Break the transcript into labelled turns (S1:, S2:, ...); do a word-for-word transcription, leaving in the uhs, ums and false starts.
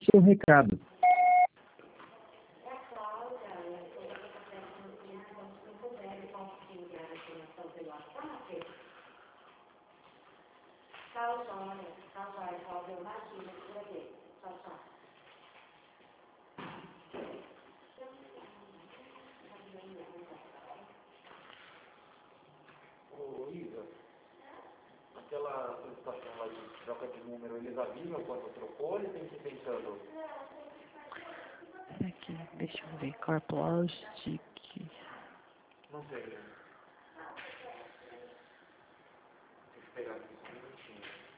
S1: seu recado.
S2: Tchau, Joia. Tchau, Joia. Imagina, por aqui. Tchau, tchau.
S3: Ô, Isa, aquela solicitação lá de troca de número, eles avisam quando trocou ou eles têm que ir tentando?
S4: Aqui, deixa eu ver, car plastic.
S3: Não sei. Deixa eu pegar aqui só um minutinho.